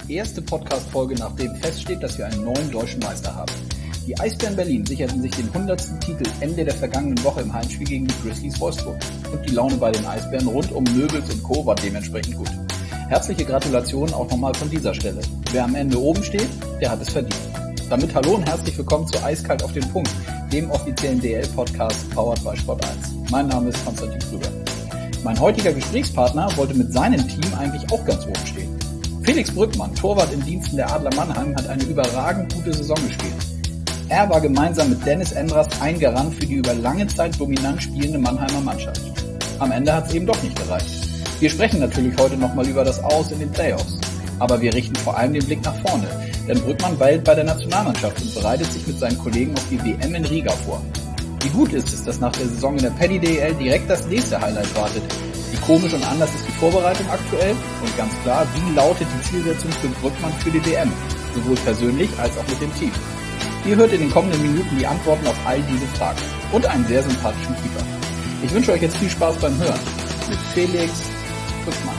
erste Podcast-Folge, nachdem feststeht, dass wir einen neuen deutschen Meister haben. Die Eisbären Berlin sicherten sich den 100. Titel Ende der vergangenen Woche im Heimspiel gegen die Grizzlies Wolfsburg. Und die Laune bei den Eisbären rund um Möbels und Co. war dementsprechend gut. Herzliche Gratulation auch nochmal von dieser Stelle. Wer am Ende oben steht, der hat es verdient. Damit hallo und herzlich willkommen zu Eiskalt auf den Punkt, dem offiziellen DL-Podcast powered by Sport 1. Mein Name ist Konstantin Krüger. Mein heutiger Gesprächspartner wollte mit seinem Team eigentlich auch ganz oben stehen. Felix Brückmann, Torwart im Diensten der Adler Mannheim, hat eine überragend gute Saison gespielt. Er war gemeinsam mit Dennis Endras ein Garant für die über lange Zeit dominant spielende Mannheimer Mannschaft. Am Ende hat es eben doch nicht gereicht. Wir sprechen natürlich heute nochmal über das Aus in den Playoffs. Aber wir richten vor allem den Blick nach vorne, denn Brückmann weilt bei der Nationalmannschaft und bereitet sich mit seinen Kollegen auf die WM in Riga vor. Wie gut ist es, dass nach der Saison in der Paddy DL direkt das nächste Highlight wartet? Wie komisch und anders ist die Vorbereitung aktuell? Und ganz klar, wie lautet die Zielsetzung für Brückmann für die WM? Sowohl persönlich als auch mit dem Team. Ihr hört in den kommenden Minuten die Antworten auf all diese Fragen. Und einen sehr sympathischen Keeper. Ich wünsche euch jetzt viel Spaß beim Hören mit Felix Brückmann.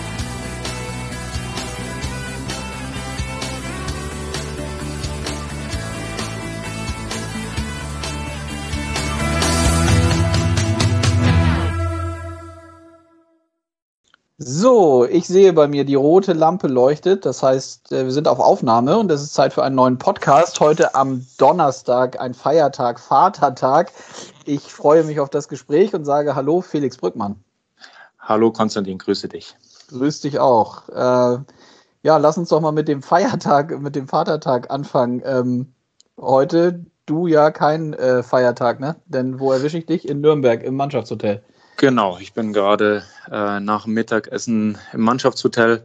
So, ich sehe bei mir, die rote Lampe leuchtet. Das heißt, wir sind auf Aufnahme und es ist Zeit für einen neuen Podcast. Heute am Donnerstag, ein Feiertag, Vatertag. Ich freue mich auf das Gespräch und sage Hallo, Felix Brückmann. Hallo Konstantin, grüße dich. Grüß dich auch. Lass uns doch mal mit dem Feiertag, mit dem Vatertag anfangen. Heute, du ja kein Feiertag, ne? Denn wo erwische ich dich? In Nürnberg im Mannschaftshotel. Genau, ich bin gerade nach dem Mittagessen im Mannschaftshotel.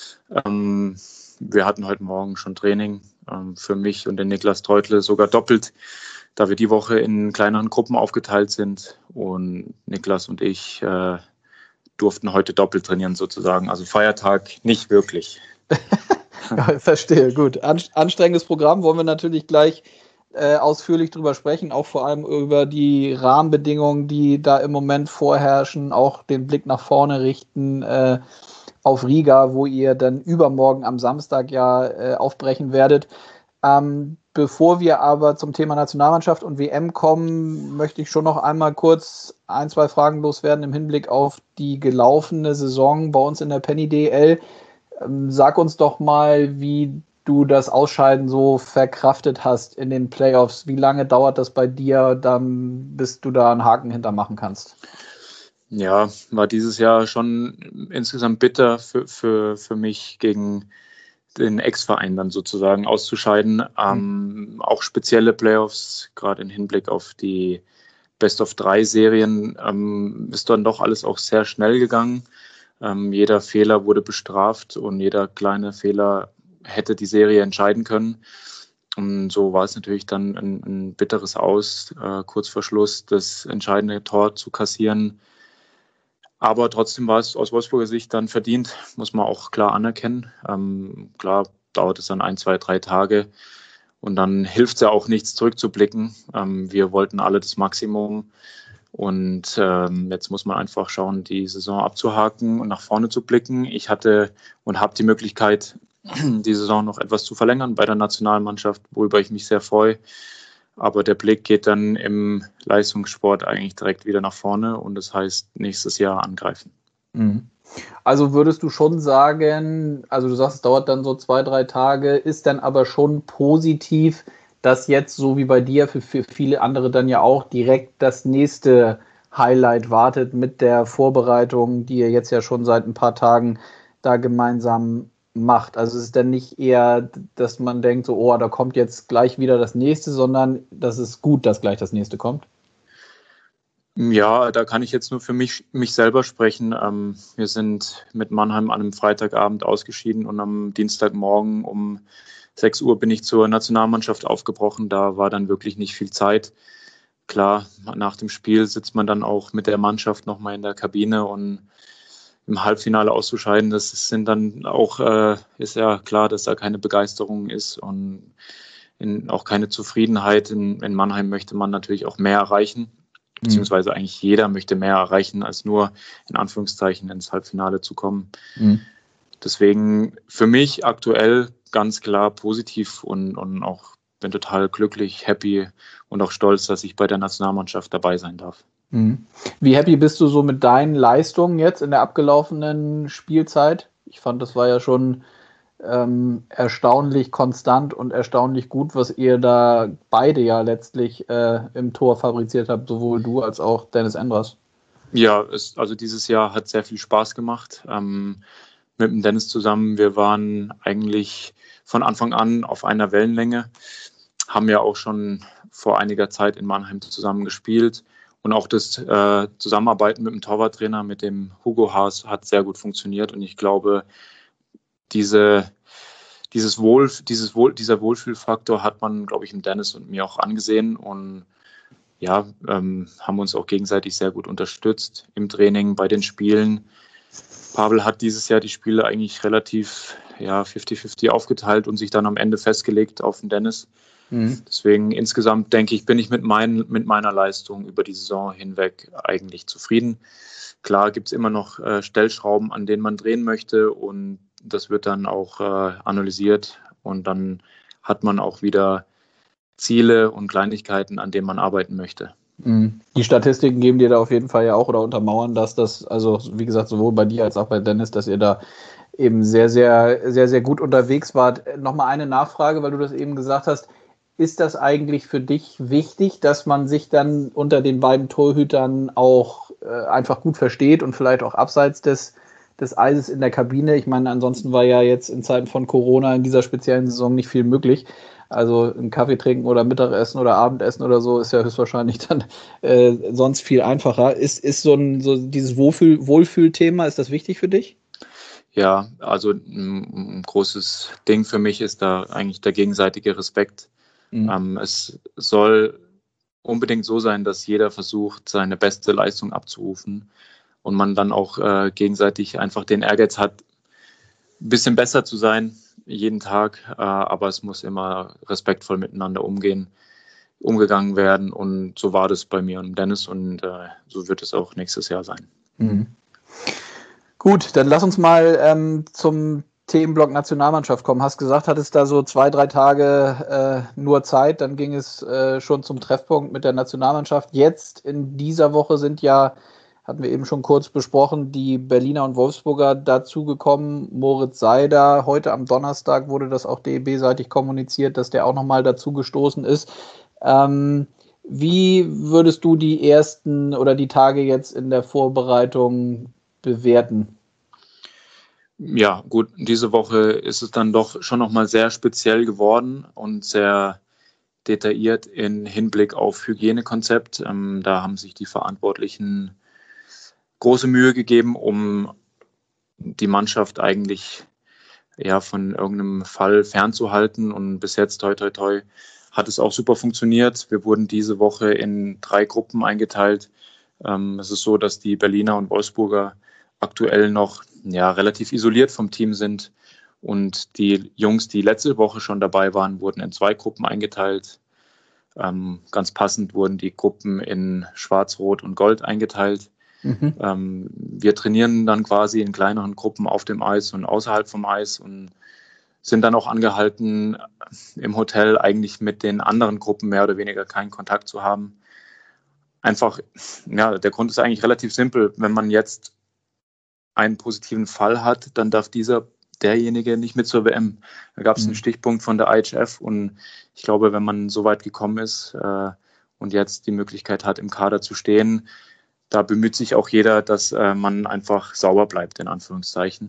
Wir hatten heute Morgen schon Training, für mich und den Niklas Treutle sogar doppelt, da wir die Woche in kleineren Gruppen aufgeteilt sind. Und Niklas und ich durften heute doppelt trainieren sozusagen. Also Feiertag nicht wirklich. Ja, verstehe, gut. Anstrengendes Programm, wollen wir natürlich gleich ausführlich drüber sprechen, auch vor allem über die Rahmenbedingungen, die da im Moment vorherrschen, auch den Blick nach vorne richten auf Riga, wo ihr dann übermorgen am Samstag ja aufbrechen werdet. Bevor wir aber zum Thema Nationalmannschaft und WM kommen, möchte ich schon noch einmal kurz ein, zwei Fragen loswerden im Hinblick auf die gelaufene Saison bei uns in der Penny DL. Sag uns doch mal, wie du das Ausscheiden so verkraftet hast in den Playoffs. Wie lange dauert das bei dir, dann, bis du da einen Haken hintermachen kannst? Ja, war dieses Jahr schon insgesamt bitter für mich, gegen den Ex-Verein dann sozusagen auszuscheiden. Auch spezielle Playoffs, gerade im Hinblick auf die Best-of-3-Serien, ist dann doch alles auch sehr schnell gegangen. Jeder Fehler wurde bestraft und jeder kleine Fehler hätte die Serie entscheiden können. Und so war es natürlich dann ein bitteres Aus, kurz vor Schluss das entscheidende Tor zu kassieren. Aber trotzdem war es aus Wolfsburger Sicht dann verdient, muss man auch klar anerkennen. Klar dauert es dann 1, 2, 3 Tage und dann hilft es ja auch nichts zurückzublicken. Wir wollten alle das Maximum und jetzt muss man einfach schauen, die Saison abzuhaken und nach vorne zu blicken. Ich hatte und habe die Möglichkeit, die Saison noch etwas zu verlängern bei der Nationalmannschaft, worüber ich mich sehr freue. Aber der Blick geht dann im Leistungssport eigentlich direkt wieder nach vorne und das heißt, nächstes Jahr angreifen. Also würdest du schon sagen, also du sagst, es dauert dann so 2, 3 Tage, ist dann aber schon positiv, dass jetzt, so wie bei dir, für viele andere dann ja auch direkt das nächste Highlight wartet mit der Vorbereitung, die ihr jetzt ja schon seit ein paar Tagen da gemeinsam macht. Also es ist dann nicht eher, dass man denkt, so, oh, da kommt jetzt gleich wieder das nächste, sondern das ist gut, dass gleich das nächste kommt. Ja, da kann ich jetzt nur für mich selber sprechen. Wir sind mit Mannheim an einem Freitagabend ausgeschieden und am Dienstagmorgen um 6 Uhr bin ich zur Nationalmannschaft aufgebrochen. Da war dann wirklich nicht viel Zeit. Klar, nach dem Spiel sitzt man dann auch mit der Mannschaft nochmal in der Kabine und im Halbfinale auszuscheiden, das sind dann auch, ist ja klar, dass da keine Begeisterung ist und auch keine Zufriedenheit. In Mannheim möchte man natürlich auch mehr erreichen, beziehungsweise eigentlich jeder möchte mehr erreichen, als nur in Anführungszeichen ins Halbfinale zu kommen. Deswegen für mich aktuell ganz klar positiv und auch bin total glücklich, happy und auch stolz, dass ich bei der Nationalmannschaft dabei sein darf. Wie happy bist du so mit deinen Leistungen jetzt in der abgelaufenen Spielzeit? Ich fand, das war ja schon erstaunlich konstant und erstaunlich gut, was ihr da beide ja letztlich im Tor fabriziert habt, sowohl du als auch Dennis Endras. Ja, also dieses Jahr hat sehr viel Spaß gemacht. Mit dem Dennis zusammen, wir waren eigentlich von Anfang an auf einer Wellenlänge, haben ja auch schon vor einiger Zeit in Mannheim zusammen gespielt und auch das Zusammenarbeiten mit dem Torwarttrainer, mit dem Hugo Haas, hat sehr gut funktioniert und ich glaube, dieser Wohlfühlfaktor hat man, glaube ich, im Dennis und mir auch angesehen und ja, haben uns auch gegenseitig sehr gut unterstützt im Training, bei den Spielen. Pavel hat dieses Jahr die Spiele eigentlich relativ 50-50 aufgeteilt und sich dann am Ende festgelegt auf den Dennis. Deswegen insgesamt denke ich, bin ich mit meiner Leistung über die Saison hinweg eigentlich zufrieden. Klar gibt es immer noch Stellschrauben, an denen man drehen möchte und das wird dann auch analysiert und dann hat man auch wieder Ziele und Kleinigkeiten, an denen man arbeiten möchte. Die Statistiken geben dir da auf jeden Fall ja auch oder untermauern, dass das, also wie gesagt, sowohl bei dir als auch bei Dennis, dass ihr da eben sehr, sehr, sehr, sehr gut unterwegs wart. Nochmal eine Nachfrage, weil du das eben gesagt hast. Ist das eigentlich für dich wichtig, dass man sich dann unter den beiden Torhütern auch einfach gut versteht und vielleicht auch abseits des Eises in der Kabine? Ich meine, ansonsten war ja jetzt in Zeiten von Corona in dieser speziellen Saison nicht viel möglich. Also ein Kaffee trinken oder Mittagessen oder Abendessen oder so ist ja höchstwahrscheinlich dann sonst viel einfacher. Ist so dieses Wohlfühlthema, ist das wichtig für dich? Ja, also ein großes Ding für mich ist da eigentlich der gegenseitige Respekt. Es soll unbedingt so sein, dass jeder versucht, seine beste Leistung abzurufen und man dann auch gegenseitig einfach den Ehrgeiz hat, ein bisschen besser zu sein, jeden Tag, aber es muss immer respektvoll miteinander umgegangen werden und so war das bei mir und Dennis und so wird es auch nächstes Jahr sein. Gut, dann lass uns mal zum Themenblock Nationalmannschaft kommen. Hast gesagt, hattest da so 2-3 Tage nur Zeit, dann ging es schon zum Treffpunkt mit der Nationalmannschaft. Jetzt in dieser Woche sind ja, hatten wir eben schon kurz besprochen, die Berliner und Wolfsburger dazugekommen. Moritz Seider, heute am Donnerstag wurde das auch DEB-seitig kommuniziert, dass der auch nochmal dazugestoßen ist. Wie würdest du die ersten oder die Tage jetzt in der Vorbereitung bewerten? Ja, gut, diese Woche ist es dann doch schon nochmal sehr speziell geworden und sehr detailliert in Hinblick auf Hygienekonzept. Da haben sich die Verantwortlichen große Mühe gegeben, um die Mannschaft eigentlich von irgendeinem Fall fernzuhalten und bis jetzt, toi, toi, toi, hat es auch super funktioniert. Wir wurden diese Woche in 3 Gruppen eingeteilt. Es ist so, dass die Berliner und Wolfsburger aktuell noch relativ isoliert vom Team sind und die Jungs, die letzte Woche schon dabei waren, wurden in 2 Gruppen eingeteilt. Ganz passend wurden die Gruppen in Schwarz, Rot und Gold eingeteilt. Wir trainieren dann quasi in kleineren Gruppen auf dem Eis und außerhalb vom Eis und sind dann auch angehalten, im Hotel eigentlich mit den anderen Gruppen mehr oder weniger keinen Kontakt zu haben. Einfach, der Grund ist eigentlich relativ simpel. Wenn man jetzt einen positiven Fall hat, dann darf derjenige nicht mit zur WM. Da gab es einen Stichpunkt von der IHF und ich glaube, wenn man so weit gekommen ist und jetzt die Möglichkeit hat, im Kader zu stehen, da bemüht sich auch jeder, dass man einfach sauber bleibt, in Anführungszeichen.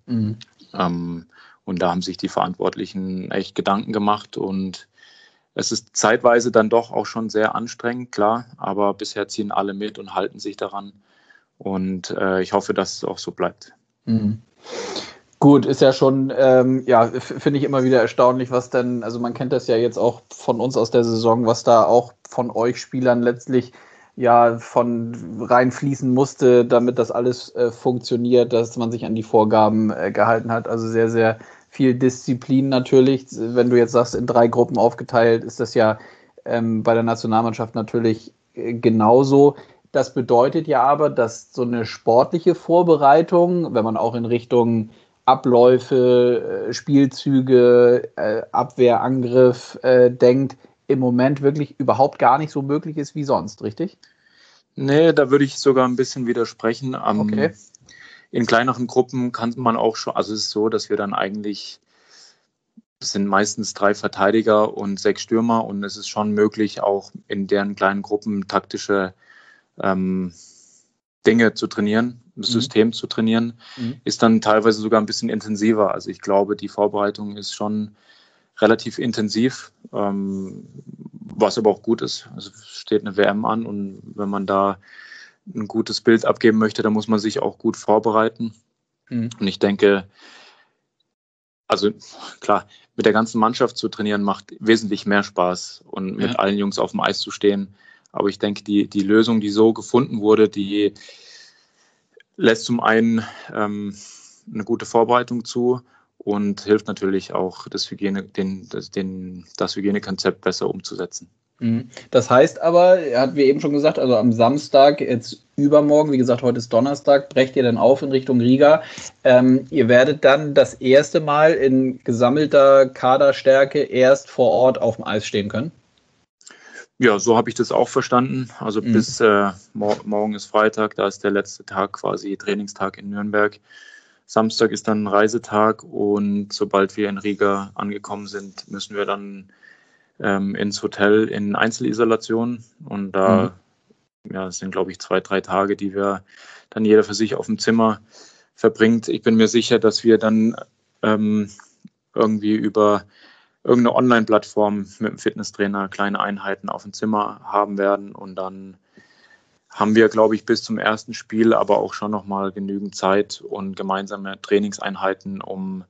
Und da haben sich die Verantwortlichen echt Gedanken gemacht und es ist zeitweise dann doch auch schon sehr anstrengend, klar, aber bisher ziehen alle mit und halten sich daran. Und ich hoffe, dass es auch so bleibt. Gut, ist ja schon, finde ich immer wieder erstaunlich, was denn, also man kennt das ja jetzt auch von uns aus der Saison, was da auch von euch Spielern letztlich von reinfließen musste, damit das alles funktioniert, dass man sich an die Vorgaben gehalten hat. Also sehr, sehr viel Disziplin natürlich. Wenn du jetzt sagst, in 3 Gruppen aufgeteilt, ist das ja bei der Nationalmannschaft natürlich genauso. Das bedeutet ja aber, dass so eine sportliche Vorbereitung, wenn man auch in Richtung Abläufe, Spielzüge, Abwehr, Angriff denkt, im Moment wirklich überhaupt gar nicht so möglich ist wie sonst, richtig? Nee, da würde ich sogar ein bisschen widersprechen. Okay. In kleineren Gruppen kann man auch schon, also es ist so, dass wir dann eigentlich, es sind meistens 3 Verteidiger und 6 Stürmer und es ist schon möglich, auch in deren kleinen Gruppen taktische Dinge zu trainieren, das System zu trainieren, ist dann teilweise sogar ein bisschen intensiver. Also ich glaube, die Vorbereitung ist schon relativ intensiv, was aber auch gut ist. Also es steht eine WM an und wenn man da ein gutes Bild abgeben möchte, dann muss man sich auch gut vorbereiten. Und ich denke, also klar, mit der ganzen Mannschaft zu trainieren macht wesentlich mehr Spaß und mit allen Jungs auf dem Eis zu stehen. Aber ich denke, die Lösung, die so gefunden wurde, die lässt zum einen eine gute Vorbereitung zu und hilft natürlich auch, das Hygienekonzept besser umzusetzen. Das heißt aber, hatten wir eben schon gesagt, also am Samstag, jetzt übermorgen, wie gesagt, heute ist Donnerstag, brecht ihr dann auf in Richtung Riga. Ihr werdet dann das erste Mal in gesammelter Kaderstärke erst vor Ort auf dem Eis stehen können? Ja, so habe ich das auch verstanden. Also bis morgen ist Freitag, da ist der letzte Tag quasi Trainingstag in Nürnberg. Samstag ist dann Reisetag und sobald wir in Riga angekommen sind, müssen wir dann ins Hotel in Einzelisolation und da es sind, glaube ich, 2-3 Tage, die wir dann jeder für sich auf dem Zimmer verbringt. Ich bin mir sicher, dass wir dann irgendwie über irgendeine Online-Plattform mit dem Fitnesstrainer kleine Einheiten auf dem Zimmer haben werden und dann haben wir, glaube ich, bis zum ersten Spiel aber auch schon nochmal genügend Zeit und gemeinsame Trainingseinheiten, um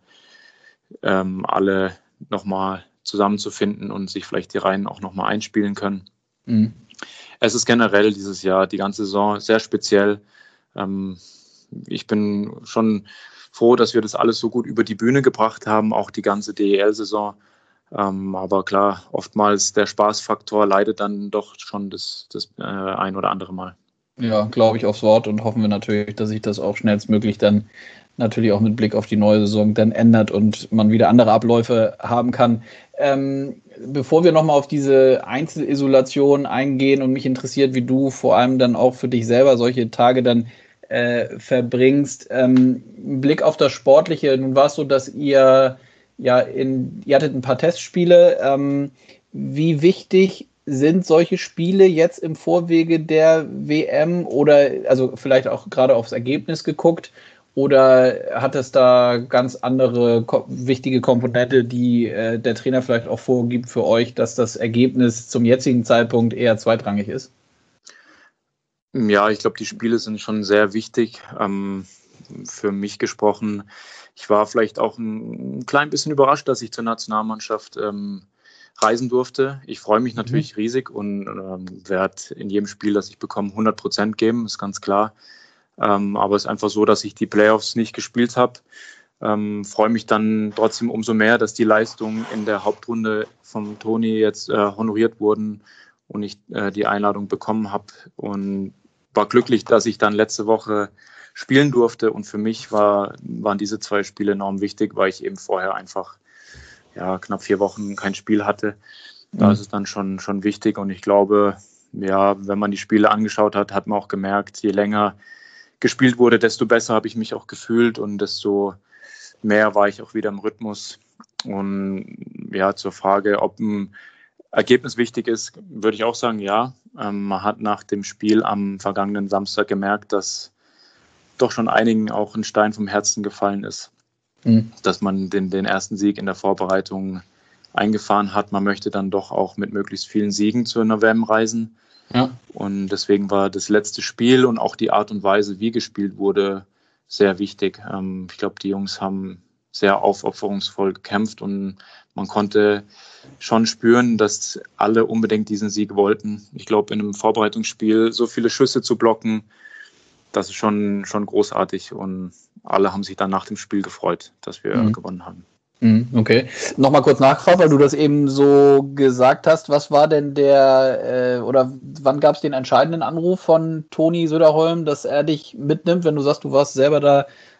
alle nochmal zusammenzufinden und sich vielleicht die Reihen auch nochmal einspielen können. Es ist generell dieses Jahr, die ganze Saison, sehr speziell. Ich bin schon froh, dass wir das alles so gut über die Bühne gebracht haben, auch die ganze DEL-Saison. Aber klar, oftmals der Spaßfaktor leidet dann doch schon das ein oder andere Mal. Ja, glaube ich aufs Wort und hoffen wir natürlich, dass sich das auch schnellstmöglich dann natürlich auch mit Blick auf die neue Saison dann ändert und man wieder andere Abläufe haben kann. Bevor wir nochmal auf diese Einzelisolation eingehen und mich interessiert, wie du vor allem dann auch für dich selber solche Tage dann verbringst, Blick auf das Sportliche, nun war es so, dass ihr ihr hattet ein paar Testspiele. Wie wichtig sind solche Spiele jetzt im Vorwege der WM oder also vielleicht auch gerade aufs Ergebnis geguckt oder hat es da ganz andere wichtige Komponente, die der Trainer vielleicht auch vorgibt für euch, dass das Ergebnis zum jetzigen Zeitpunkt eher zweitrangig ist? Ja, ich glaube, die Spiele sind schon sehr wichtig. Für mich gesprochen, ich war vielleicht auch ein klein bisschen überrascht, dass ich zur Nationalmannschaft reisen durfte. Ich freue mich natürlich riesig und werde in jedem Spiel, das ich bekomme, 100% geben, ist ganz klar. Aber es ist einfach so, dass ich die Playoffs nicht gespielt habe. Freue mich dann trotzdem umso mehr, dass die Leistungen in der Hauptrunde vom Toni jetzt honoriert wurden und ich die Einladung bekommen habe und war glücklich, dass ich dann letzte Woche spielen durfte und für mich waren diese 2 Spiele enorm wichtig, weil ich eben vorher einfach knapp 4 Wochen kein Spiel hatte. Da ist es dann schon wichtig und ich glaube, wenn man die Spiele angeschaut hat, hat man auch gemerkt, je länger gespielt wurde, desto besser habe ich mich auch gefühlt und desto mehr war ich auch wieder im Rhythmus. Und zur Frage, ob ein Ergebnis wichtig ist, würde ich auch sagen, ja. Man hat nach dem Spiel am vergangenen Samstag gemerkt, dass doch schon einigen auch ein Stein vom Herzen gefallen ist, dass man den ersten Sieg in der Vorbereitung eingefahren hat. Man möchte dann doch auch mit möglichst vielen Siegen zur WM reisen. Ja. Und deswegen war das letzte Spiel und auch die Art und Weise, wie gespielt wurde, sehr wichtig. Ich glaube, die Jungs haben sehr aufopferungsvoll gekämpft und man konnte schon spüren, dass alle unbedingt diesen Sieg wollten. Ich glaube, in einem Vorbereitungsspiel so viele Schüsse zu blocken, das ist schon großartig und alle haben sich dann nach dem Spiel gefreut, dass wir gewonnen haben. Okay. Nochmal kurz nachgefragt, weil du das eben so gesagt hast. Was war denn oder wann gab es den entscheidenden Anruf von Toni Söderholm, dass er dich mitnimmt, wenn du sagst, du warst selber da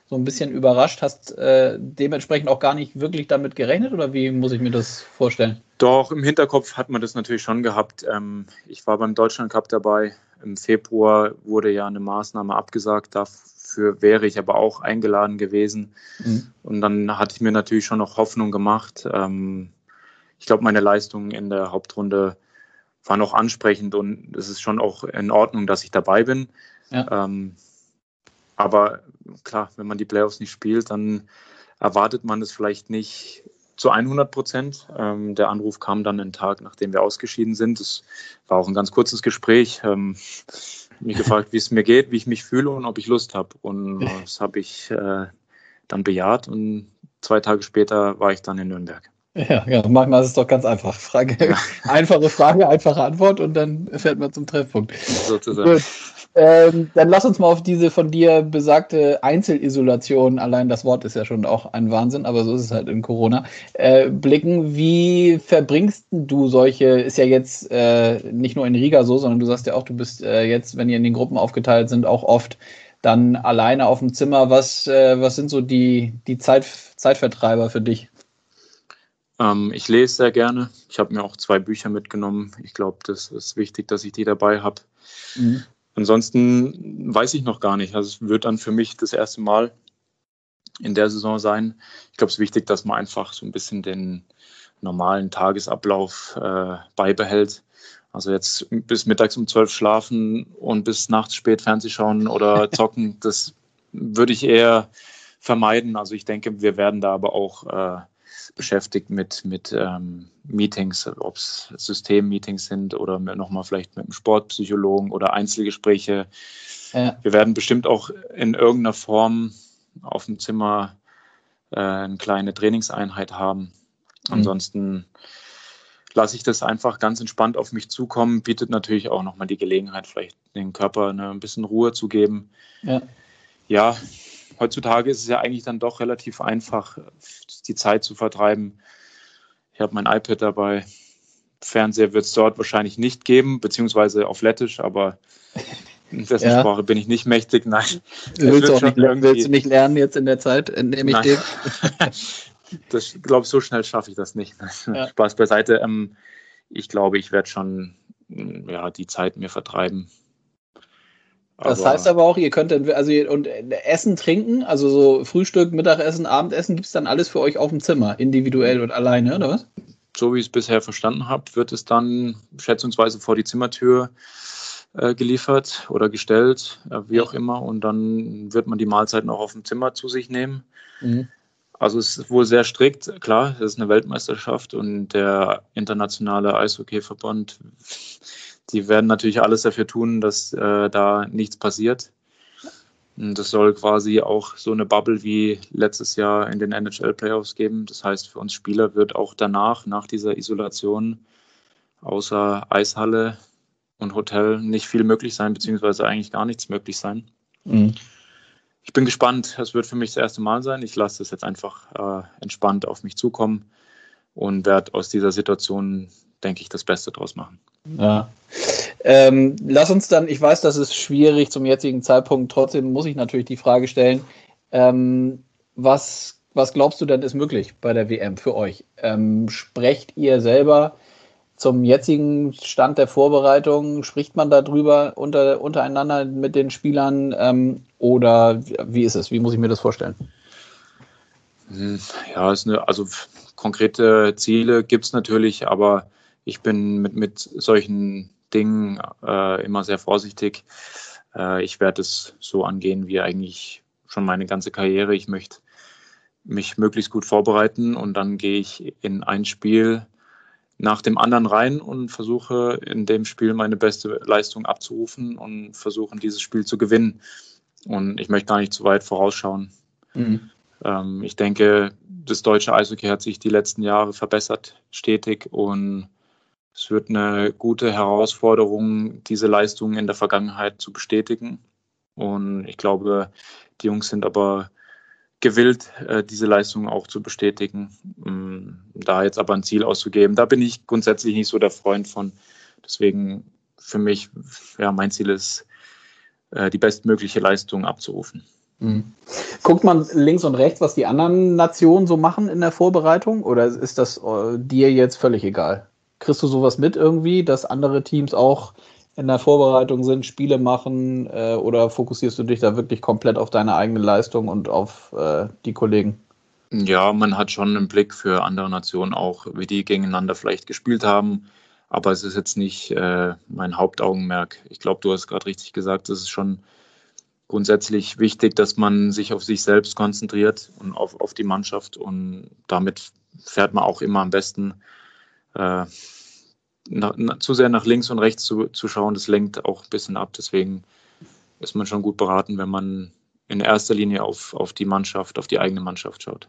so ein bisschen überrascht? Hast dementsprechend auch gar nicht wirklich damit gerechnet oder wie muss ich mir das vorstellen? Doch, im Hinterkopf hat man das natürlich schon gehabt. Ich war beim Deutschlandcup dabei. Im Februar wurde ja eine Maßnahme abgesagt. Dafür wäre ich aber auch eingeladen gewesen. Und dann hatte ich mir natürlich schon noch Hoffnung gemacht. Ich glaube, meine Leistungen in der Hauptrunde waren auch ansprechend und es ist schon auch in Ordnung, dass ich dabei bin. Ja. Aber klar, wenn man die Playoffs nicht spielt, dann erwartet man es vielleicht nicht zu 100%. Der Anruf kam dann einen Tag, nachdem wir ausgeschieden sind. Es war auch ein ganz kurzes Gespräch. Mich gefragt, wie es mir geht, wie ich mich fühle und ob ich Lust habe. Und das habe ich dann bejaht und 2 Tage später war ich dann in Nürnberg. Ja, manchmal ist es doch ganz einfach. Einfache Frage, einfache Antwort und dann fährt man zum Treffpunkt. Sozusagen. Gut. Dann lass uns mal auf diese von dir besagte Einzelisolation, allein das Wort ist ja schon auch ein Wahnsinn, aber so ist es halt in Corona, blicken. Wie verbringst du solche, ist ja jetzt nicht nur in Riga so, sondern du sagst ja auch, du bist jetzt, wenn ihr in den Gruppen aufgeteilt sind, auch oft dann alleine auf dem Zimmer. Was sind so die Zeitvertreiber für dich? Ich lese sehr gerne. Ich habe mir auch 2 Bücher mitgenommen. Ich glaube, das ist wichtig, dass ich die dabei habe. Ansonsten weiß ich noch gar nicht. Also es wird dann für mich das erste Mal in der Saison sein. Ich glaube, es ist wichtig, dass man einfach so ein bisschen den normalen Tagesablauf beibehält. Also jetzt bis mittags um 12 schlafen und bis nachts spät Fernseh schauen oder zocken, das würde ich eher vermeiden. Also ich denke, wir werden da aber auch beschäftigt mit Meetings, ob es Systemmeetings sind oder nochmal vielleicht mit einem Sportpsychologen oder Einzelgespräche. Ja. Wir werden bestimmt auch in irgendeiner Form auf dem Zimmer eine kleine Trainingseinheit haben. Ansonsten lasse ich das einfach ganz entspannt auf mich zukommen, bietet natürlich auch nochmal die Gelegenheit, vielleicht dem Körper ein bisschen Ruhe zu geben. Ja, heutzutage ist es ja eigentlich dann doch relativ einfach, die Zeit zu vertreiben. Ich habe mein iPad dabei. Fernseher wird es dort wahrscheinlich nicht geben, beziehungsweise auf Lettisch, aber dessen Sprache bin ich nicht mächtig. Nein. Willst du nicht lernen jetzt in der Zeit, indem ich dem? Das glaube ich, so schnell schaffe ich das nicht. Ja. Spaß beiseite. Ich glaube, ich werde schon die Zeit mir vertreiben. Das heißt aber auch, ihr könnt dann, und Essen, Trinken, also so Frühstück, Mittagessen, Abendessen, gibt es dann alles für euch auf dem Zimmer, individuell und alleine, oder was? So wie ich es bisher verstanden habe, wird es dann schätzungsweise vor die Zimmertür geliefert oder gestellt, wie auch immer, und dann wird man die Mahlzeiten auch auf dem Zimmer zu sich nehmen. Also es ist wohl sehr strikt, klar, es ist eine Weltmeisterschaft und der internationale Eishockeyverband, die werden natürlich alles dafür tun, dass da nichts passiert. Und das soll quasi auch so eine Bubble wie letztes Jahr in den NHL-Playoffs geben. Das heißt, für uns Spieler wird auch danach, nach dieser Isolation, außer Eishalle und Hotel nicht viel möglich sein, beziehungsweise eigentlich gar nichts möglich sein. Ich bin gespannt. Es wird für mich das erste Mal sein. Ich lasse das jetzt einfach entspannt auf mich zukommen und werde aus dieser Situation, denke ich, das Beste draus machen. Ja. Lass uns dann, ich weiß, das ist schwierig zum jetzigen Zeitpunkt, trotzdem muss ich natürlich die Frage stellen, was glaubst du denn ist möglich bei der WM für euch? Sprecht ihr selber zum jetzigen Stand der Vorbereitung, spricht man darüber untereinander mit den Spielern oder wie ist es? Wie muss ich mir das vorstellen? Ja, also konkrete Ziele gibt es natürlich, aber ich bin mit solchen Dingen immer sehr vorsichtig. Ich werde es so angehen wie eigentlich schon meine ganze Karriere. Ich möchte mich möglichst gut vorbereiten und dann gehe ich in ein Spiel nach dem anderen rein und versuche in dem Spiel meine beste Leistung abzurufen und versuchen, dieses Spiel zu gewinnen. Und ich möchte gar nicht zu weit vorausschauen. Ich denke, das deutsche Eishockey hat sich die letzten Jahre verbessert, stetig, und es wird eine gute Herausforderung, diese Leistungen in der Vergangenheit zu bestätigen. Und ich glaube, die Jungs sind aber gewillt, diese Leistungen auch zu bestätigen. Da jetzt aber ein Ziel auszugeben, da bin ich grundsätzlich nicht so der Freund von. Deswegen für mich, mein Ziel ist, die bestmögliche Leistung abzurufen. Guckt man links und rechts, was die anderen Nationen so machen in der Vorbereitung? Oder ist das dir jetzt völlig egal? Kriegst du sowas mit irgendwie, dass andere Teams auch in der Vorbereitung sind, Spiele machen? Oder fokussierst du dich da wirklich komplett auf deine eigene Leistung und auf die Kollegen? Ja, man hat schon einen Blick für andere Nationen auch, wie die gegeneinander vielleicht gespielt haben. Aber es ist jetzt nicht mein Hauptaugenmerk. Ich glaube, du hast gerade richtig gesagt, es ist schon grundsätzlich wichtig, dass man sich auf sich selbst konzentriert und auf die Mannschaft. Und damit fährt man auch immer am besten. Zu sehr nach links und rechts zu schauen, das lenkt auch ein bisschen ab. Deswegen ist man schon gut beraten, wenn man in erster Linie auf die Mannschaft, auf die eigene Mannschaft schaut.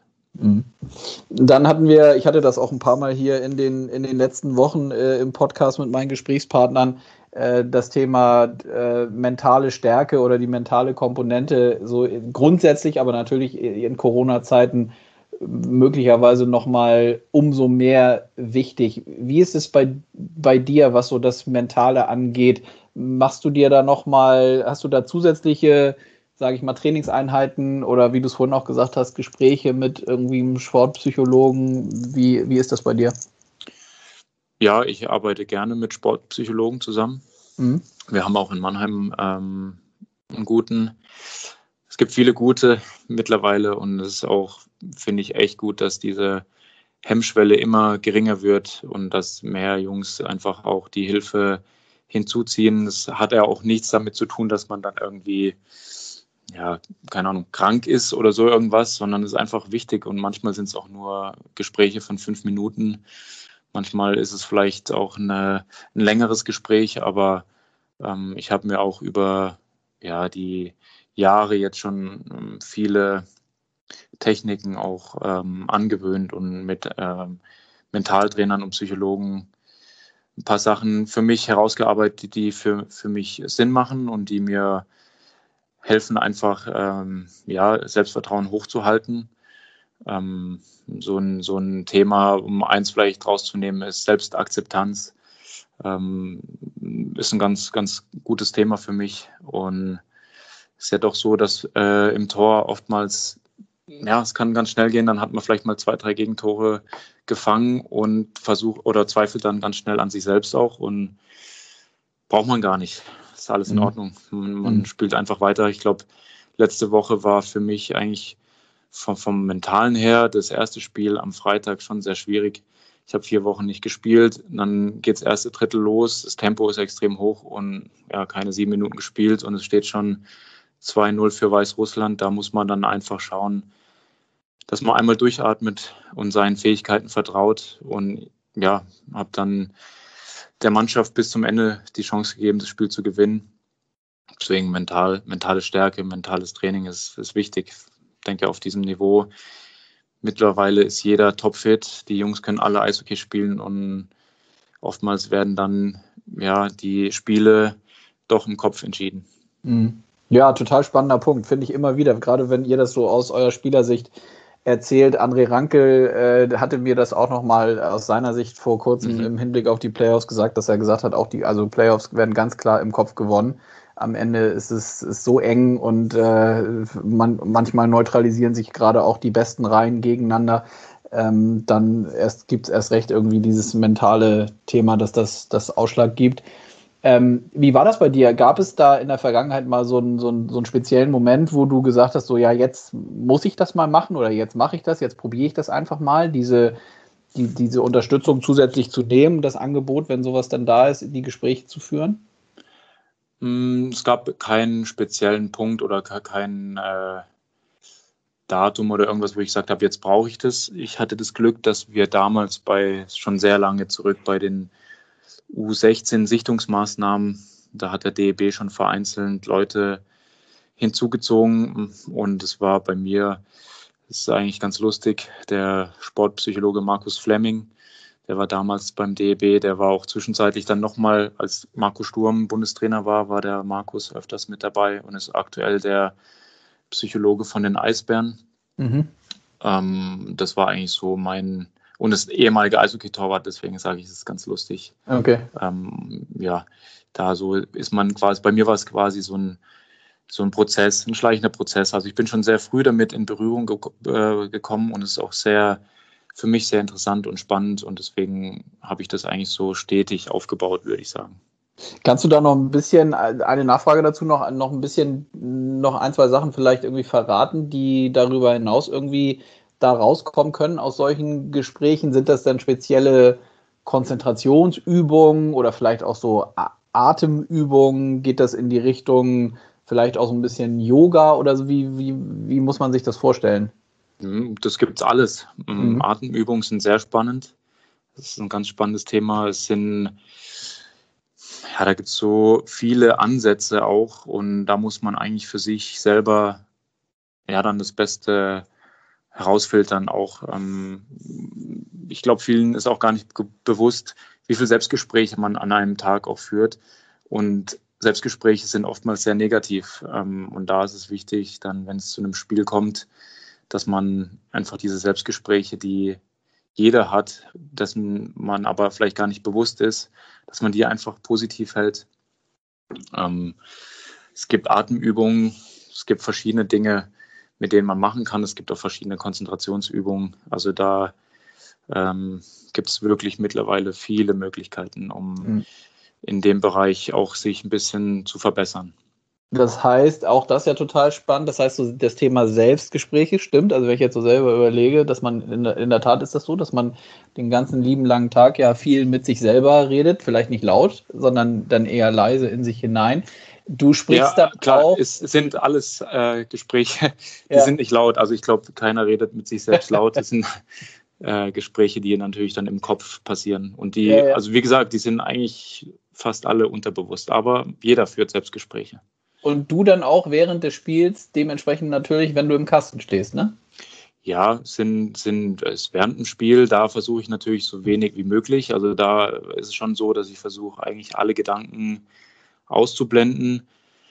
Dann ich hatte das auch ein paar Mal hier in den letzten Wochen im Podcast mit meinen Gesprächspartnern, das Thema mentale Stärke oder die mentale Komponente so grundsätzlich, aber natürlich in Corona-Zeiten möglicherweise nochmal umso mehr wichtig. Wie ist es bei dir, was so das Mentale angeht? Hast du da zusätzliche, sage ich mal, Trainingseinheiten oder wie du es vorhin auch gesagt hast, Gespräche mit irgendwie einem Sportpsychologen? Wie ist das bei dir? Ja, ich arbeite gerne mit Sportpsychologen zusammen. Wir haben auch in Mannheim einen guten. Es gibt viele gute mittlerweile und es ist auch, finde ich, echt gut, dass diese Hemmschwelle immer geringer wird und dass mehr Jungs einfach auch die Hilfe hinzuziehen. Das hat ja auch nichts damit zu tun, dass man dann irgendwie, ja, keine Ahnung, krank ist oder so irgendwas, sondern es ist einfach wichtig und manchmal sind es auch nur Gespräche von 5 Minuten. Manchmal ist es vielleicht auch ein längeres Gespräch, aber ich habe mir auch über die Jahre jetzt schon viele Techniken auch angewöhnt und mit Mentaltrainern und Psychologen ein paar Sachen für mich herausgearbeitet, die für mich Sinn machen und die mir helfen, einfach Selbstvertrauen hochzuhalten. So ein Thema, um eins vielleicht rauszunehmen, ist Selbstakzeptanz. Ist ein ganz, ganz gutes Thema für mich. Und es ist ja doch so, dass im Tor oftmals, es kann ganz schnell gehen, dann hat man vielleicht mal 2, 3 Gegentore gefangen und zweifelt dann ganz schnell an sich selbst auch und braucht man gar nicht. Ist alles in Ordnung. Man spielt einfach weiter. Ich glaube, letzte Woche war für mich eigentlich vom Mentalen her das erste Spiel am Freitag schon sehr schwierig. Ich habe 4 Wochen nicht gespielt, dann geht das erste Drittel los, das Tempo ist extrem hoch und keine 7 Minuten gespielt und es steht schon 2-0 für Weißrussland. Da muss man dann einfach schauen, dass man einmal durchatmet und seinen Fähigkeiten vertraut und habe dann der Mannschaft bis zum Ende die Chance gegeben, das Spiel zu gewinnen. Deswegen mentale Stärke, mentales Training ist wichtig. Ich denke, auf diesem Niveau mittlerweile ist jeder topfit. Die Jungs können alle Eishockey spielen und oftmals werden dann die Spiele doch im Kopf entschieden. Ja, total spannender Punkt, finde ich immer wieder. Gerade wenn ihr das so aus eurer Spielersicht erzählt. André Rankel hatte mir das auch nochmal aus seiner Sicht vor kurzem im Hinblick auf die Playoffs gesagt, dass er gesagt hat, also Playoffs werden ganz klar im Kopf gewonnen. Am Ende ist es so eng und manchmal neutralisieren sich gerade auch die besten Reihen gegeneinander. Dann gibt es erst recht irgendwie dieses mentale Thema, dass das Ausschlag gibt. Wie war das bei dir? Gab es da in der Vergangenheit mal so einen speziellen Moment, wo du gesagt hast, so jetzt muss ich das mal machen oder jetzt mache ich das, jetzt probiere ich das einfach mal, diese Unterstützung zusätzlich zu nehmen, das Angebot, wenn sowas dann da ist, die Gespräche zu führen? Es gab keinen speziellen Punkt oder kein Datum oder irgendwas, wo ich gesagt habe, jetzt brauche ich das. Ich hatte das Glück, dass wir damals schon sehr lange zurück bei den U16-Sichtungsmaßnahmen, da hat der DEB schon vereinzelt Leute hinzugezogen und es war bei mir, das ist eigentlich ganz lustig, der Sportpsychologe Markus Flemming, der war damals beim DEB, der war auch zwischenzeitlich dann nochmal, als Marco Sturm Bundestrainer war der Markus öfters mit dabei und ist aktuell der Psychologe von den Eisbären. Das war eigentlich so und ist ehemaliger Eishockey-Torwart, deswegen sage ich, es ist ganz lustig. Okay. Da so ist man quasi, bei mir war es quasi so ein so ein Prozess, ein schleichender Prozess. Also ich bin schon sehr früh damit in Berührung gekommen und es ist auch für mich sehr interessant und spannend und deswegen habe ich das eigentlich so stetig aufgebaut, würde ich sagen. Kannst du da noch ein bisschen, eine Nachfrage dazu, noch ein bisschen, noch ein, zwei Sachen vielleicht irgendwie verraten, die darüber hinaus irgendwie da rauskommen können aus solchen Gesprächen? Sind das dann spezielle Konzentrationsübungen oder vielleicht auch so Atemübungen? Geht das in die Richtung vielleicht auch so ein bisschen Yoga oder so? Wie muss man sich das vorstellen? Das gibt's alles. Mhm. Atemübungen sind sehr spannend. Das ist ein ganz spannendes Thema. Da gibt es so viele Ansätze auch und da muss man eigentlich für sich selber dann das Beste herausfiltern auch. Ich glaube, vielen ist auch gar nicht bewusst, wie viele Selbstgespräche man an einem Tag auch führt und Selbstgespräche sind oftmals sehr negativ und da ist es wichtig, dann, wenn es zu einem Spiel kommt, dass man einfach diese Selbstgespräche, die jeder hat, dessen man aber vielleicht gar nicht bewusst ist, dass man die einfach positiv hält. Es gibt Atemübungen, es gibt verschiedene Dinge, mit denen man machen kann. Es gibt auch verschiedene Konzentrationsübungen. Also da gibt es wirklich mittlerweile viele Möglichkeiten, um in dem Bereich auch sich ein bisschen zu verbessern. Das heißt, auch das ist ja total spannend. Das heißt, so das Thema Selbstgespräche stimmt. Also wenn ich jetzt so selber überlege, dass man in der Tat ist das so, dass man den ganzen lieben langen Tag ja viel mit sich selber redet, vielleicht nicht laut, sondern dann eher leise in sich hinein. Du sprichst dann klar, auch. es sind alles Gespräche, die sind nicht laut. Also ich glaube, keiner redet mit sich selbst laut. Das sind Gespräche, die natürlich dann im Kopf passieren. Und also wie gesagt, die sind eigentlich fast alle unterbewusst. Aber jeder führt Selbstgespräche. Und du dann auch während des Spiels dementsprechend natürlich, wenn du im Kasten stehst, ne? Ja, sind während dem Spiel, da versuche ich natürlich so wenig wie möglich. Also da ist es schon so, dass ich versuche, eigentlich alle Gedanken auszublenden.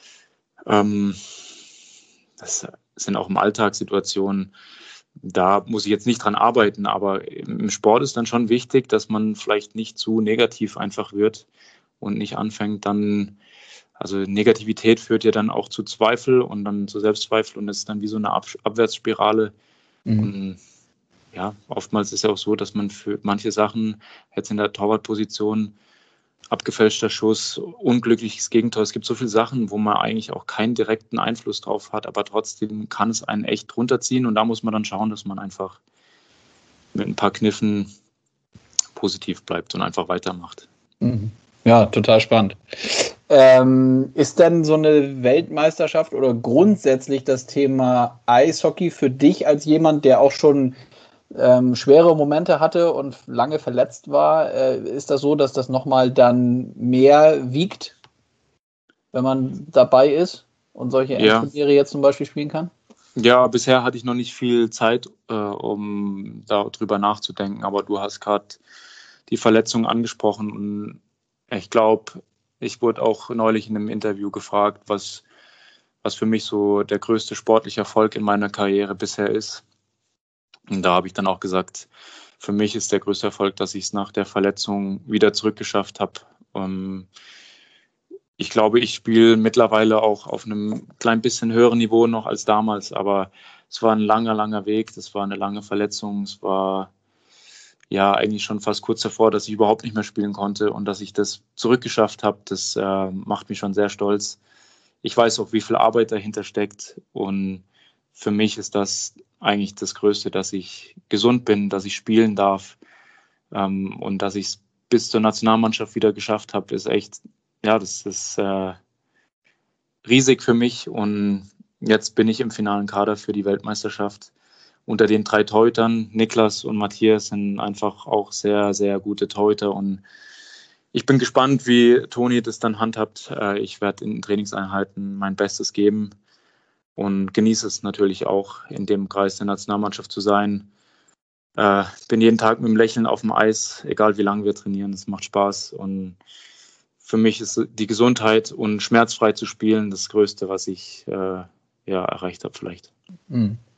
Das sind auch im Alltag Situationen, da muss ich jetzt nicht dran arbeiten, aber im Sport ist dann schon wichtig, dass man vielleicht nicht zu negativ einfach wird und nicht anfängt dann, also Negativität führt ja dann auch zu Zweifel und dann zu Selbstzweifel und es ist dann wie so eine Abwärtsspirale. Und ja, oftmals ist ja auch so, dass man für manche Sachen jetzt in der Torwartposition abgefälschter Schuss, unglückliches Gegentor. Es gibt so viele Sachen, wo man eigentlich auch keinen direkten Einfluss drauf hat, aber trotzdem kann es einen echt runterziehen und da muss man dann schauen, dass man einfach mit ein paar Kniffen positiv bleibt und einfach weitermacht. Ja, total spannend. Ist denn so eine Weltmeisterschaft oder grundsätzlich das Thema Eishockey für dich als jemand, der auch schon schwere Momente hatte und lange verletzt war, ist das so, dass das nochmal dann mehr wiegt, wenn man dabei ist und solche Endturniere jetzt zum Beispiel spielen kann? Ja, bisher hatte ich noch nicht viel Zeit, um darüber nachzudenken, aber du hast gerade die Verletzung angesprochen und ich glaube, ich wurde auch neulich in einem Interview gefragt, was für mich so der größte sportliche Erfolg in meiner Karriere bisher ist. Und da habe ich dann auch gesagt, für mich ist der größte Erfolg, dass ich es nach der Verletzung wieder zurückgeschafft habe. Ich glaube, ich spiele mittlerweile auch auf einem klein bisschen höheren Niveau noch als damals, aber es war ein langer, langer Weg. Das war eine lange Verletzung. Es war ja eigentlich schon fast kurz davor, dass ich überhaupt nicht mehr spielen konnte und dass ich das zurückgeschafft habe. Das macht mich schon sehr stolz. Ich weiß auch, wie viel Arbeit dahinter steckt und für mich ist das eigentlich das Größte, dass ich gesund bin, dass ich spielen darf und dass ich es bis zur Nationalmannschaft wieder geschafft habe, ist echt, ja, das ist riesig für mich und jetzt bin ich im finalen Kader für die Weltmeisterschaft. Unter den 3 Torhütern, Niklas und Matthias, sind einfach auch sehr, sehr gute Torhüter und ich bin gespannt, wie Toni das dann handhabt. Ich werde in Trainingseinheiten mein Bestes geben und genieße es natürlich auch, in dem Kreis der Nationalmannschaft zu sein. Bin jeden Tag mit dem Lächeln auf dem Eis, egal wie lange wir trainieren. Es macht Spaß und für mich ist die Gesundheit und schmerzfrei zu spielen das Größte, was ich erreicht habe vielleicht.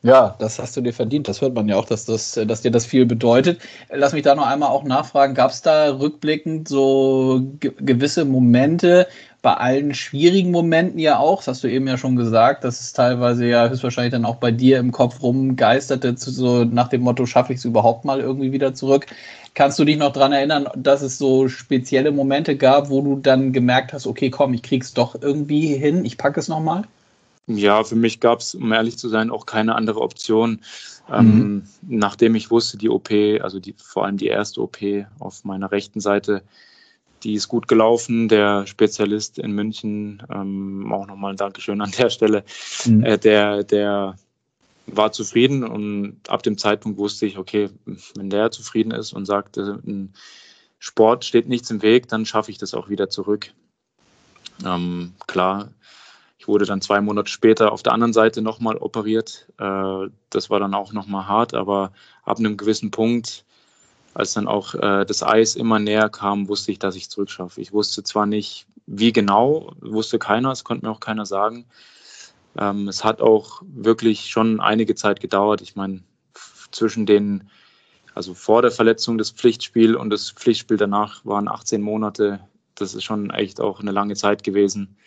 Ja, das hast du dir verdient. Das hört man ja auch, dass dir das viel bedeutet. Lass mich da noch einmal auch nachfragen. Gab es da rückblickend so gewisse Momente, bei allen schwierigen Momenten ja auch, das hast du eben ja schon gesagt, dass es teilweise ja höchstwahrscheinlich dann auch bei dir im Kopf rumgeisterte, so nach dem Motto, schaffe ich es überhaupt mal irgendwie wieder zurück. Kannst du dich noch daran erinnern, dass es so spezielle Momente gab, wo du dann gemerkt hast, okay, komm, ich krieg's doch irgendwie hin, ich packe es nochmal? Ja, für mich gab es, um ehrlich zu sein, auch keine andere Option. Nachdem ich wusste, die OP, also vor allem die erste OP auf meiner rechten Seite, die ist gut gelaufen. Der Spezialist in München, auch nochmal ein Dankeschön an der Stelle, der war zufrieden, und ab dem Zeitpunkt wusste ich, okay, wenn der zufrieden ist und sagt, ein Sport steht nichts im Weg, dann schaffe ich das auch wieder zurück. Klar, ich wurde dann 2 Monate später auf der anderen Seite nochmal operiert. Das war dann auch nochmal hart, aber ab einem gewissen Punkt, als dann auch das Eis immer näher kam, wusste ich, dass ich zurück schaffe. Ich wusste zwar nicht, wie genau, wusste keiner, es konnte mir auch keiner sagen. Es hat auch wirklich schon einige Zeit gedauert. Ich meine, also vor der Verletzung das Pflichtspiel und das Pflichtspiel danach waren 18 Monate. Das ist schon echt auch eine lange Zeit gewesen.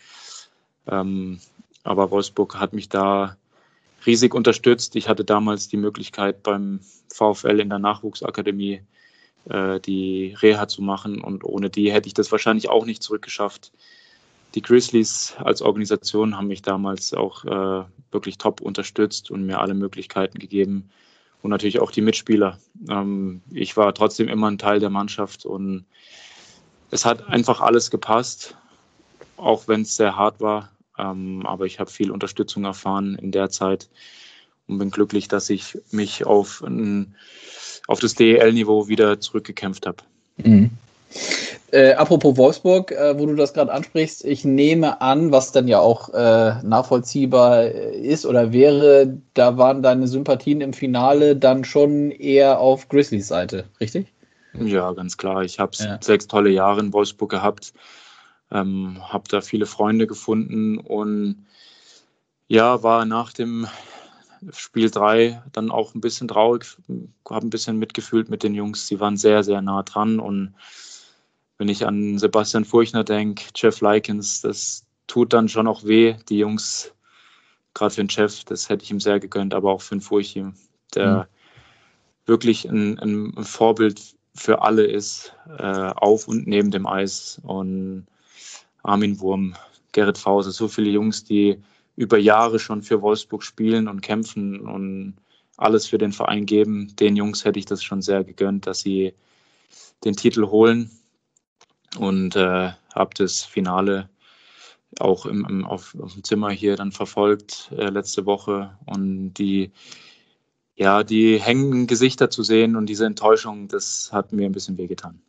Aber Wolfsburg hat mich da riesig unterstützt. Ich hatte damals die Möglichkeit, beim VfL in der Nachwuchsakademie die Reha zu machen, und ohne die hätte ich das wahrscheinlich auch nicht zurückgeschafft. Die Grizzlies als Organisation haben mich damals auch wirklich top unterstützt und mir alle Möglichkeiten gegeben, und natürlich auch die Mitspieler. Ich war trotzdem immer ein Teil der Mannschaft, und es hat einfach alles gepasst, auch wenn es sehr hart war. Aber ich habe viel Unterstützung erfahren in der Zeit und bin glücklich, dass ich mich auf das DEL-Niveau wieder zurückgekämpft habe. Mhm. Apropos Wolfsburg, wo du das gerade ansprichst, ich nehme an, was dann ja auch nachvollziehbar ist oder wäre, da waren deine Sympathien im Finale dann schon eher auf Grizzlies Seite, richtig? Ja, ganz klar. Ich habe 6 tolle Jahre in Wolfsburg gehabt, habe da viele Freunde gefunden und ja, war nach dem Spiel 3 dann auch ein bisschen traurig, habe ein bisschen mitgefühlt mit den Jungs. Sie waren sehr, sehr nah dran, und wenn ich an Sebastian Furchner denke, Jeff Likens, das tut dann schon auch weh. Die Jungs, gerade für den Jeff, das hätte ich ihm sehr gegönnt, aber auch für den Furchi, der wirklich ein Vorbild für alle ist, auf und neben dem Eis. Und Armin Wurm, Gerrit Fauser, so viele Jungs, die über Jahre schon für Wolfsburg spielen und kämpfen und alles für den Verein geben. Den Jungs hätte ich das schon sehr gegönnt, dass sie den Titel holen. Und habe das Finale auch auf dem Zimmer hier dann verfolgt letzte Woche. Und die hängenden Gesichter zu sehen und diese Enttäuschung, das hat mir ein bisschen wehgetan.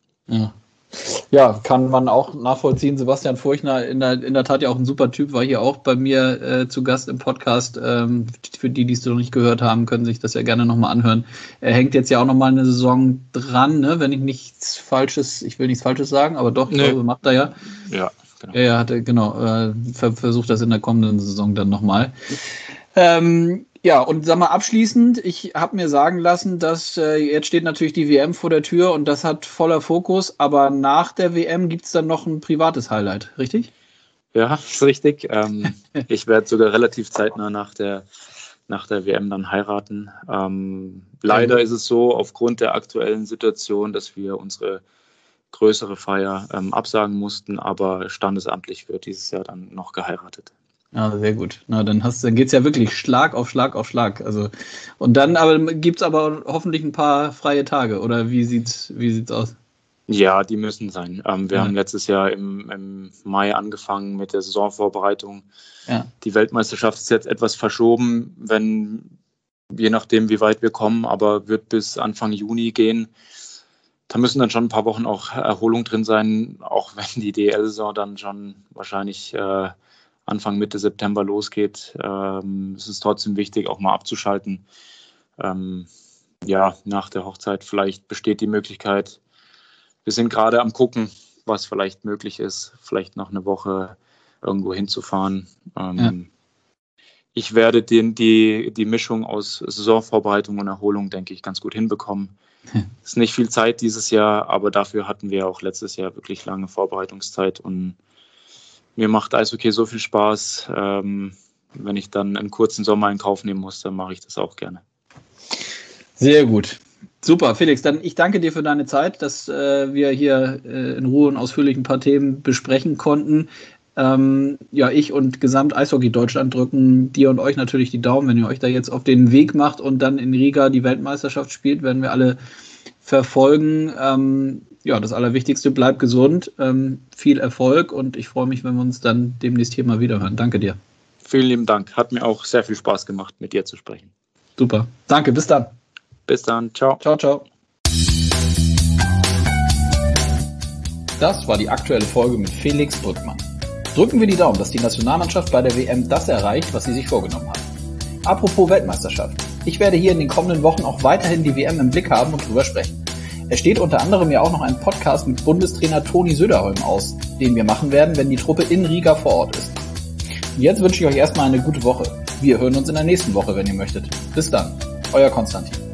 Ja, kann man auch nachvollziehen. Sebastian Furchner, in der Tat ja auch ein super Typ, war hier auch bei mir zu Gast im Podcast. Für die es noch nicht gehört haben, können sich das ja gerne nochmal anhören. Er hängt jetzt ja auch nochmal eine Saison dran, ne? Wenn ich nichts Falsches sagen, aber doch, ich glaube, macht er ja. Ja, genau. Er hatte, versucht das in der kommenden Saison dann nochmal. Ja, und sag mal abschließend, ich habe mir sagen lassen, dass jetzt steht natürlich die WM vor der Tür und das hat voller Fokus, aber nach der WM gibt es dann noch ein privates Highlight, richtig? Ja, ist richtig. Ich werde sogar relativ zeitnah nach der WM dann heiraten. Leider ist es so, aufgrund der aktuellen Situation, dass wir unsere größere Feier absagen mussten, aber standesamtlich wird dieses Jahr dann noch geheiratet. Ja, sehr gut. Na, dann geht es ja wirklich Schlag auf Schlag auf Schlag. Also, und dann gibt es aber hoffentlich ein paar freie Tage, oder wie sieht's aus? Ja, die müssen sein. Wir haben letztes Jahr im Mai angefangen mit der Saisonvorbereitung. Ja. Die Weltmeisterschaft ist jetzt etwas verschoben, je nachdem, wie weit wir kommen, aber wird bis Anfang Juni gehen. Da müssen dann schon ein paar Wochen auch Erholung drin sein, auch wenn die DL-Saison dann schon wahrscheinlich Anfang Mitte September losgeht. Es ist trotzdem wichtig, auch mal abzuschalten. Nach der Hochzeit vielleicht besteht die Möglichkeit. Wir sind gerade am gucken, was vielleicht möglich ist, vielleicht noch eine Woche irgendwo hinzufahren. ich werde die Mischung aus Saisonvorbereitung und Erholung, denke ich, ganz gut hinbekommen. Es ist nicht viel Zeit dieses Jahr, aber dafür hatten wir auch letztes Jahr wirklich lange Vorbereitungszeit und mir macht Eishockey so viel Spaß. Wenn ich dann einen kurzen Sommer in Kauf nehmen muss, dann mache ich das auch gerne. Sehr gut. Super, Felix, dann ich danke dir für deine Zeit, dass wir hier in Ruhe und ausführlich ein paar Themen besprechen konnten. Ich und Gesamt-Eishockey Deutschland drücken dir und euch natürlich die Daumen, wenn ihr euch da jetzt auf den Weg macht und dann in Riga die Weltmeisterschaft spielt, werden wir alle verfolgen. Das Allerwichtigste, bleibt gesund, viel Erfolg und ich freue mich, wenn wir uns dann demnächst hier mal wieder hören. Danke dir. Vielen lieben Dank, hat mir auch sehr viel Spaß gemacht, mit dir zu sprechen. Super, danke, bis dann. Bis dann, ciao. Ciao, ciao. Das war die aktuelle Folge mit Felix Drückmann. Drücken wir die Daumen, dass die Nationalmannschaft bei der WM das erreicht, was sie sich vorgenommen hat. Apropos Weltmeisterschaft. Ich werde hier in den kommenden Wochen auch weiterhin die WM im Blick haben und drüber sprechen. Es steht unter anderem ja auch noch ein Podcast mit Bundestrainer Toni Söderholm aus, den wir machen werden, wenn die Truppe in Riga vor Ort ist. Und jetzt wünsche ich euch erstmal eine gute Woche. Wir hören uns in der nächsten Woche, wenn ihr möchtet. Bis dann, euer Konstantin.